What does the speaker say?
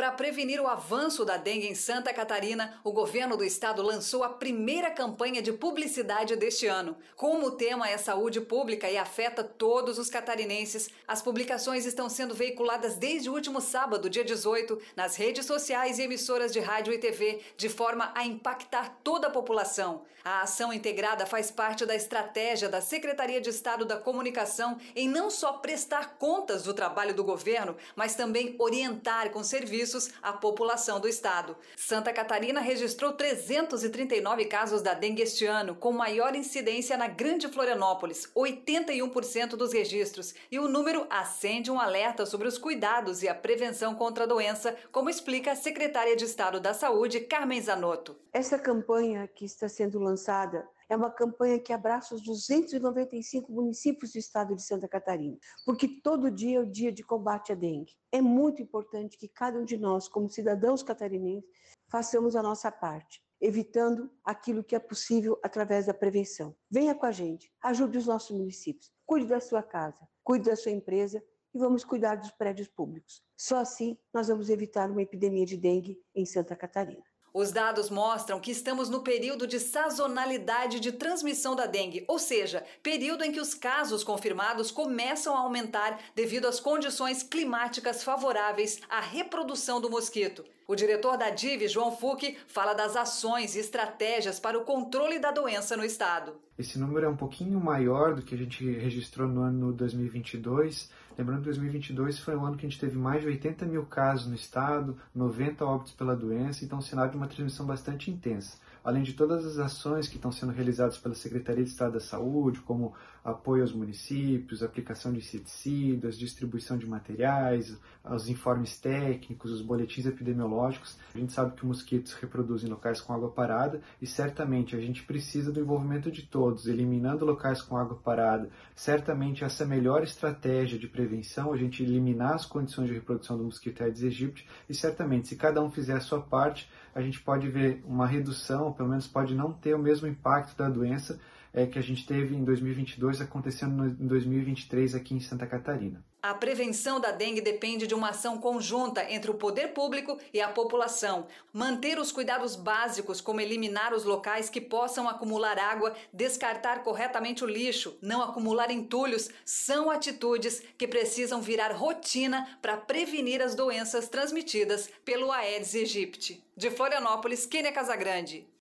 Para prevenir o avanço da dengue em Santa Catarina, o governo do estado lançou a primeira campanha de publicidade deste ano. Como o tema é saúde pública e afeta todos os catarinenses, as publicações estão sendo veiculadas desde o último sábado, dia 18, nas redes sociais e emissoras de rádio e TV, de forma a impactar toda a população. A ação integrada faz parte da estratégia da Secretaria de Estado da Comunicação em não só prestar contas do trabalho do governo, mas também orientar com serviços à população do estado. Santa Catarina registrou 339 casos da dengue este ano, com maior incidência na Grande Florianópolis, 81% dos registros, e o número acende um alerta sobre os cuidados e a prevenção contra a doença, como explica a secretária de Estado da Saúde, Carmen Zanotto. Essa campanha que está sendo lançada é uma campanha que abraça os 295 municípios do estado de Santa Catarina, porque todo dia é o dia de combate à dengue. É muito importante que cada um de nós, como cidadãos catarinenses, façamos a nossa parte, evitando aquilo que é possível através da prevenção. Venha com a gente, ajude os nossos municípios, cuide da sua casa, cuide da sua empresa e vamos cuidar dos prédios públicos. Só assim nós vamos evitar uma epidemia de dengue em Santa Catarina. Os dados mostram que estamos no período de sazonalidade de transmissão da dengue, ou seja, período em que os casos confirmados começam a aumentar devido às condições climáticas favoráveis à reprodução do mosquito. O diretor da DIV, João Fucchi, fala das ações e estratégias para o controle da doença no estado. Esse número é um pouquinho maior do que a gente registrou no ano 2022. Lembrando que 2022 foi um ano que a gente teve mais de 80 mil casos no estado, 90 óbitos pela doença, então sinal de uma transmissão bastante intensa. Além de todas as ações que estão sendo realizadas pela Secretaria de Estado da Saúde, como apoio aos municípios, aplicação de inseticidas, distribuição de materiais, os informes técnicos, os boletins epidemiológicos, a gente sabe que o mosquito se reproduz em locais com água parada e certamente a gente precisa do envolvimento de todos, eliminando locais com água parada. Certamente essa melhor estratégia de prevenção, a gente eliminar as condições de reprodução do mosquito Aedes aegypti e certamente se cada um fizer a sua parte, a gente pode ver uma redução, ou pelo menos pode não ter o mesmo impacto da doença que a gente teve em 2022 acontecendo em 2023 aqui em Santa Catarina. A prevenção da dengue depende de uma ação conjunta entre o poder público e a população. Manter os cuidados básicos, como eliminar os locais que possam acumular água, descartar corretamente o lixo, não acumular entulhos, são atitudes que precisam virar rotina para prevenir as doenças transmitidas pelo Aedes aegypti. De Florianópolis, Kênia Casagrande.